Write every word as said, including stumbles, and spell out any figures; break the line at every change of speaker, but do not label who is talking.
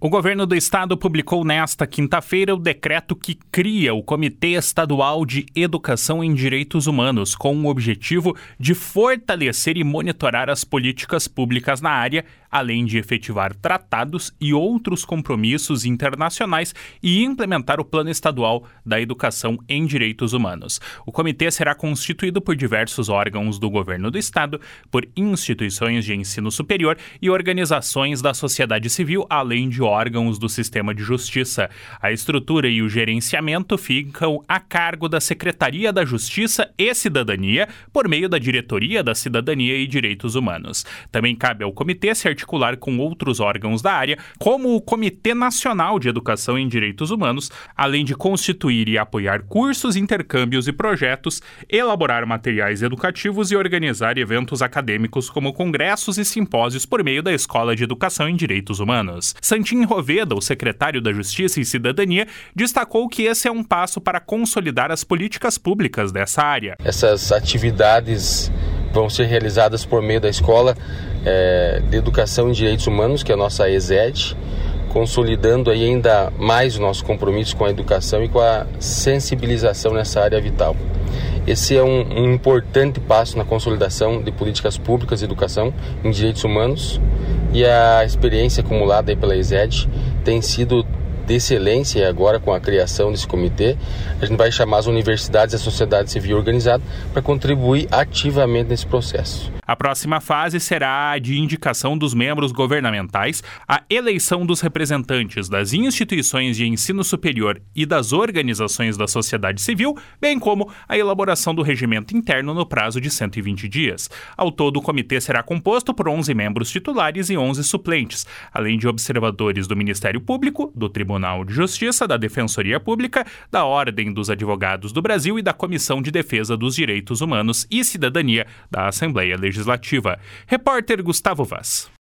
O governo do estado publicou nesta quinta-feira o decreto que cria o Comitê Estadual de Educação em Direitos Humanos, com o objetivo de fortalecer e monitorar as políticas públicas na área, além de efetivar tratados e outros compromissos internacionais e implementar o Plano Estadual da Educação em Direitos Humanos. O comitê será constituído por diversos órgãos do governo do estado, por instituições de ensino superior e organizações da sociedade civil, além de órgãos do sistema de justiça. A estrutura e o gerenciamento ficam a cargo da Secretaria da Justiça e Cidadania, por meio da Diretoria da Cidadania e Direitos Humanos. Também cabe ao comitê se articular com outros órgãos da área, como o Comitê Nacional de Educação em Direitos Humanos, além de constituir e apoiar cursos, intercâmbios e projetos, elaborar materiais educativos e organizar eventos acadêmicos como congressos e simpósios por meio da Escola de Educação em Direitos Humanos. Santim Roveda, o secretário da Justiça e Cidadania, destacou que esse é um passo para consolidar as políticas públicas dessa área.
Essas atividades vão ser realizadas por meio da Escola é, de Educação em Direitos Humanos, que é a nossa E S E D, consolidando aí ainda mais o nosso compromisso com a educação e com a sensibilização nessa área vital. Esse é um, um importante passo na consolidação de políticas públicas de educação em direitos humanos, e a experiência acumulada aí pela E S E D tem sido de excelência. E agora, com a criação desse comitê, a gente vai chamar as universidades e a sociedade civil organizada para contribuir ativamente nesse processo.
A próxima fase será a de indicação dos membros governamentais, a eleição dos representantes das instituições de ensino superior e das organizações da sociedade civil, bem como a elaboração do regimento interno no prazo de cento e vinte dias. Ao todo, o comitê será composto por onze membros titulares e onze suplentes, além de observadores do Ministério Público, do Tribunal de Justiça, da Defensoria Pública, da Ordem dos Advogados do Brasil e da Comissão de Defesa dos Direitos Humanos e Cidadania da Assembleia Legislativa. Repórter Gustavo Vaz.